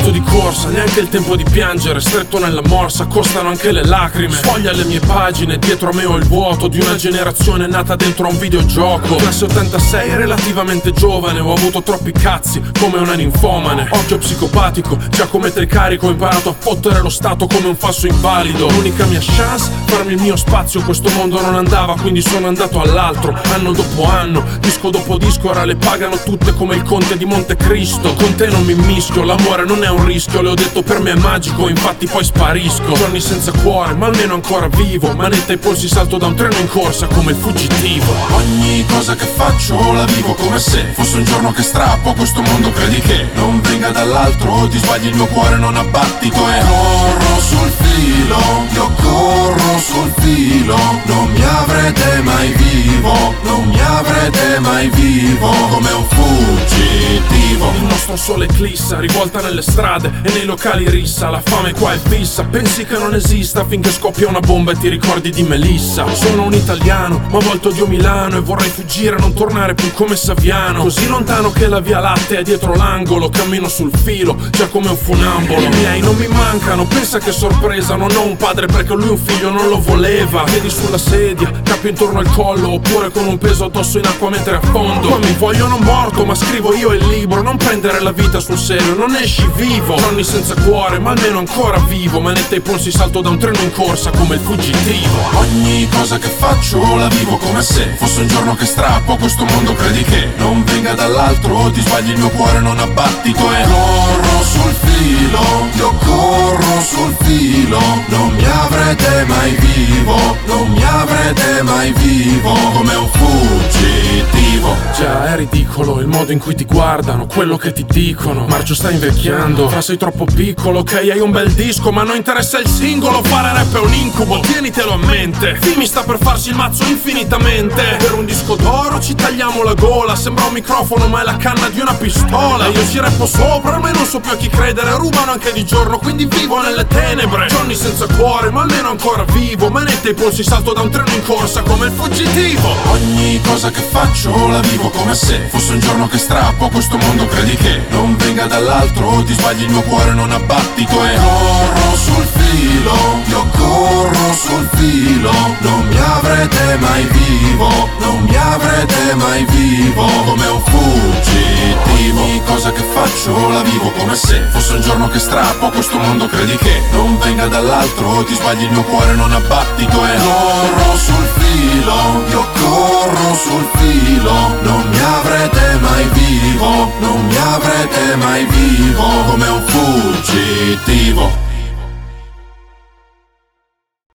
fatto di corsa, neanche il tempo di piangere, stretto nella morsa, costano anche le lacrime. Sfoglia le mie pagine, dietro a me ho il vuoto di una generazione nata dentro a un videogioco. Classe 86, relativamente giovane, ho avuto troppi cazzi, come una ninfomane. Occhio psicopatico, Giacometri carico, ho imparato a fottere lo stato come un falso invalido. L'unica mia chance, farmi il mio spazio, questo mondo non andava, quindi sono andato all'altro. Anno dopo anno, disco dopo disco, ora le pagano tutte come il conte di Montecristo. Con te non mi mischio, l'amore non è un rischio, le ho detto per me è magico, infatti poi sparisco. Giorni senza cuore, ma almeno ancora vivo, manetta ai polsi, salto da un treno in corsa come il fuggitivo. Ogni cosa che faccio la vivo come se fosse un giorno che strappo, questo mondo credi che non venga dall'altro, ti sbagli, il mio cuore non ha battito e corro sul filo, io corro sul filo, non mi avrete mai vivo, non mi avrete mai vivo, come un fuggitivo. Il nostro sole eclissa, rivolta nelle strade e nei locali rissa, la fame qua è fissa, pensi che non esista finché scoppia una bomba e ti ricordi di Melissa. Sono un italiano, ma volto Dio Milano e vorrei fuggire, non tornare più come Saviano, così lontano che la via Lattea è dietro l'angolo, cammino sul filo, già come un funambolo. I miei non mi mancano, pensa che sorpresa, non ho un padre perché lui un figlio non lo voleva. Piedi sulla sedia, capi intorno al collo, oppure con un peso addosso in acqua mentre affondo. Qua mi vogliono morto, ma scrivo io il libro, non prendere la vita sul serio, non esci vivo. Giorni senza cuore, ma almeno ancora vivo, manetta ai polsi, salto da un treno in corsa come il fuggitivo. Ogni cosa che faccio la vivo come se fosse un giorno che strappo, questo mondo credi che non venga dall'altro, ti sbagli, il mio cuore non ha battito e corro sul filo, io corro sul filo, non mi avrete mai vivo, non mi avrete mai vivo, come un fuggitivo. Già è ridicolo il modo in cui ti guardano, quello che ti dicono. Marcio sta invecchiando, fra sei troppo piccolo, ok hai un bel disco ma non interessa il singolo. Fare rap è un incubo, tienitelo a mente. Fimi sta per farsi il mazzo infinitamente. Per un disco d'oro ci tagliamo la gola, sembra un microfono ma è la canna di una pistola. Io ci rappo sopra ma non so più a chi credere, rubano anche di giorno quindi vivo nelle tenebre. Giorni senza cuore ma almeno ancora vivo, manette ai polsi, salto da un treno in corsa come il fuggitivo. Ogni cosa che faccio la vivo come se fosse un giorno che strappo, questo mondo credi che non venga dall'altro, ti sbagli, il mio cuore non ha battito e corro sul filo, io corro sul filo, non mi avrete mai vivo, non mi avrete mai vivo, come un fuggitivo. Ogni cosa che faccio la vivo come se fosse un giorno che strappo, questo mondo credi che non venga dall'altro, ti sbagli, il mio cuore non ha battito e corro sul filo, io corro sul filo, non mi avrete mai vivo, non mi avrete mai vivo, come un fuggitivo.